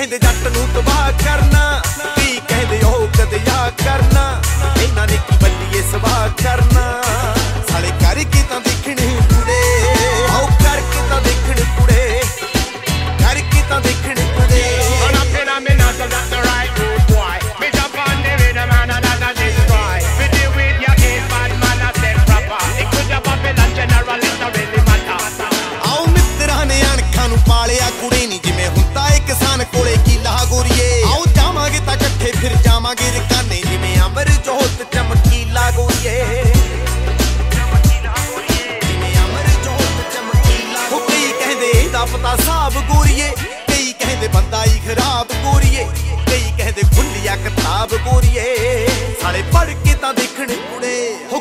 ਕਹਿੰਦੇ ਜੱਟ ਨੂੰ ਤਬਾਹ ਕਰਨਾ, ਕਈ ਕਹਿੰਦੇ ਉਹ ਕਦਿਆ ਕਰਨਾ, ਇਹਨਾਂ ਨੇ ਕੀ ਬੱਲੀਏ ਸਵਾਹ ਕਰਨਾ। ਸਾਲੇ ਕਰਕੇ ਤਾਂ ਦੇਖਣੇ ਕੁੜੇ, ਆਓ ਕਰਕੇ ਤਾਂ ਦੇਖਣ ਕੁੜੇ, ਕਰਕੇ ਤਾਂ ਦੇਖਣ ਕੁੜੇ। ਆਓ ਮਿੱਤਰਾਂ ਨੇ ਅਣਖਾਂ ਨੂੰ ਪਾਲਿਆ ਕੁੜੇ ਨੀ ਜਿਵੇਂ ਹੁੰਦਾ ਏ ਕਿਸਾਨ ਕੋਲੇ ਕੀਲਾ ਗੋਰੀਏ। ਆਓ ਜਾਵਾਂਗੇ ਤਾਂ ਇਕੱਠੇ ਫਿਰ ਜਾਵਾਂਗੇ ਰਕਾਨੇ ਜਿਵੇਂ ਅਮਰ ਜੋਤ ਚਮਕੀਲਾ ਗੋਰੀਏ, ਜਿਵੇਂ ਅਮਰ ਜੋਤ ਚਮਕੀਲਾ। ਉਹ ਕਈ ਕਹਿੰਦੇ ਇਹਦਾ ਪਤਾ ਸਾਬ ਗੋਰੀਏ, ਕਈ ਕਹਿੰਦੇ ਬੰਦਾ ਹੀ ਖਰਾਬ ਗੋਰੀਏ, ਕਈ ਕਹਿੰਦੇ ਖੁੱਲਿਆ ਕਿਤਾਬ ਗੋਰੀਏ। ਸਾਲੇ ਪੜ੍ਹ ਕੇ ਤਾਂ ਦੇਖਣ ਕੁੜੇ।